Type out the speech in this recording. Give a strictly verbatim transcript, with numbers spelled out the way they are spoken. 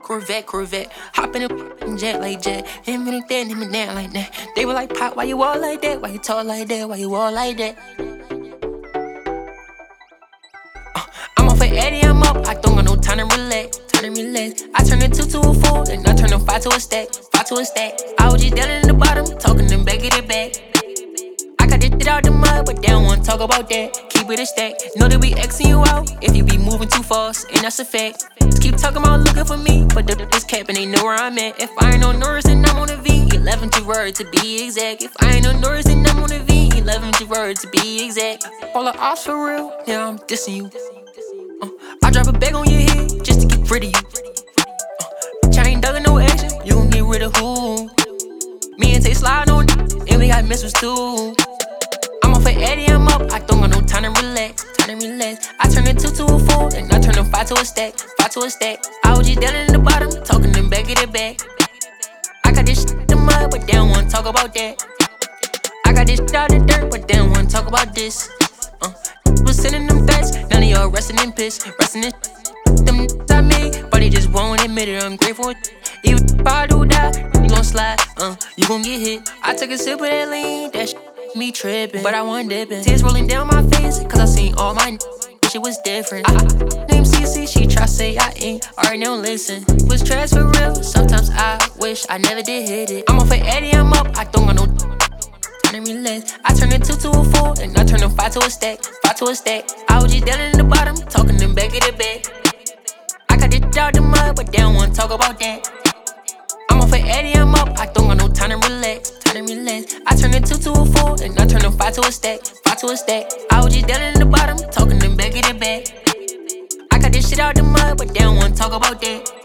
Corvette, Corvette. Hop in a jet like jet. Him and that, him and that like that. They were like, Pop, why you all like that? Why you talk like that? Why you all like that? Uh, I'm off at Eddie, I'm up. I don't got no time to relax. Time to relax. I turn a two to a four, and I turn a five to a stack. Five to a stack. I was just down in the bottom, talking them back of the back. I got this shit out the mud, but they don't wanna talk about that. Keep it a stack. Know that we Xing you out if you be moving too fast, and that's a fact. Just keep talking about looking for me, but this cap and they know where I'm at. If I ain't on Norris, then I'm on a V. eleven to word to be exact. If I ain't on Norris, then I'm on a V. eleven to word to be exact. All the ops for real, yeah, I'm dissing you. Uh, I drop a bag on your head just to get rid of you. Uh, bitch, I ain't dugging no action. You gon' get rid of who? Me and Tay slide on, and we got missiles too. I'm off at Eddie, I'm up. I don't got no time to relax. Time to relax. I turn a two to a four, and I turn a five to a stack. Five to a stack. I was just down in the bottom, talking them back of the back. I got this shit in the mud, but they don't wanna talk about that. I got this shit out the dirt, but they don't wanna talk about this. Uh, was sending them threats, none of y'all resting in piss, resting in them I made, but they just won't admit it. I'm grateful. Even if I do that, you gon' slide, uh, you gon' get hit. I took a sip of that lean, that shit me trippin', but I wasn't dippin'. Tears rolling down my face, cause I seen all my n- shit was different. I, name C C, she try say I ain't, already don't listen. Was trash for real, sometimes I wish I never did hit it. I'm off at Eddie, I'm up, I don't got no time to relax. I turn a two to a four, and I turn a five to a stack. Five to a stack. I was just down in the bottom, talking them back of the back. I got this shit out the mud, but they don't wanna talk about that. I'm off at Eddie, I'm up, I don't got no time to relax. Time to relax. I turn a two to a four, and I turn a five to a stack. Five to a stack. I was just down in the bottom, talking them back of the back. I got this shit out the mud, but they don't wanna talk about that.